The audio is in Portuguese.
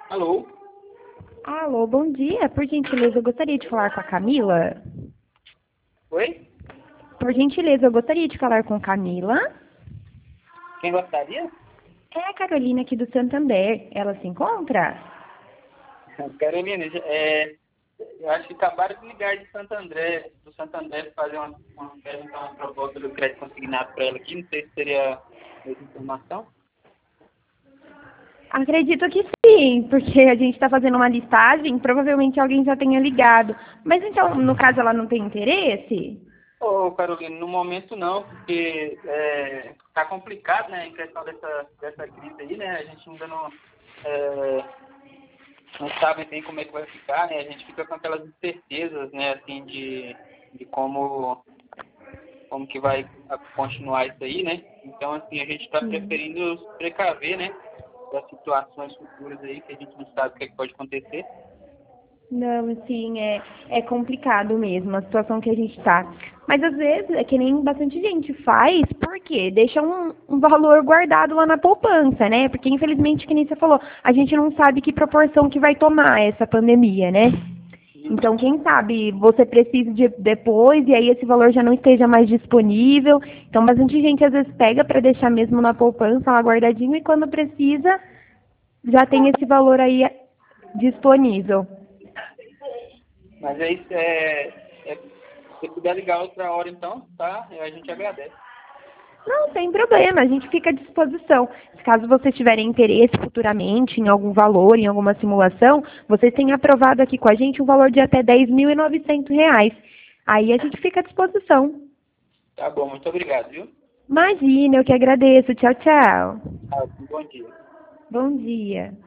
Alô? Alô, bom dia. Por gentileza, eu gostaria de falar com a Camila. Oi? Por gentileza, eu gostaria de falar com Camila. Quem gostaria? É a Carolina aqui do Santander. Ela se encontra? Carolina, eu acho que acabaram de ligar de Santo André, do Santo André, fazer perguntar uma proposta do crédito consignado para ela aqui. Não sei se teria a mesma informação. Acredito que sim, porque a gente está fazendo uma listagem, provavelmente alguém já tenha ligado. Mas então, no caso, ela não tem interesse? Ô, Carolina, no momento não, porque tá complicado, né, em questão dessa crise aí, né? A gente ainda não sabe bem como é que vai ficar, né? A gente fica com aquelas incertezas, né, assim, de como que vai continuar isso aí, né? Então, assim, a gente está Sim. preferindo se precaver, né, das situações futuras aí, que a gente não sabe o que é que pode acontecer. Não, assim, é complicado mesmo a situação que a gente tá. Mas às vezes é que nem bastante gente faz, por quê? Deixa um valor guardado lá na poupança, né? Porque infelizmente, que nem você falou, a gente não sabe que proporção que vai tomar essa pandemia, né? Então, quem sabe você precisa de depois e aí esse valor já não esteja mais disponível. Então, bastante gente às vezes pega para deixar mesmo na poupança lá guardadinho e quando precisa já tem esse valor aí disponível. Mas é isso, se puder ligar outra hora então, tá? A gente agradece. Não, sem problema, a gente fica à disposição. Caso vocês tiverem interesse futuramente em algum valor, em alguma simulação, vocês têm aprovado aqui com a gente um valor de até R$ 10.900. Aí a gente fica à disposição. Tá bom, muito obrigado, viu? Imagina, eu que agradeço. Tchau, tchau. Tá, bom dia. Bom dia.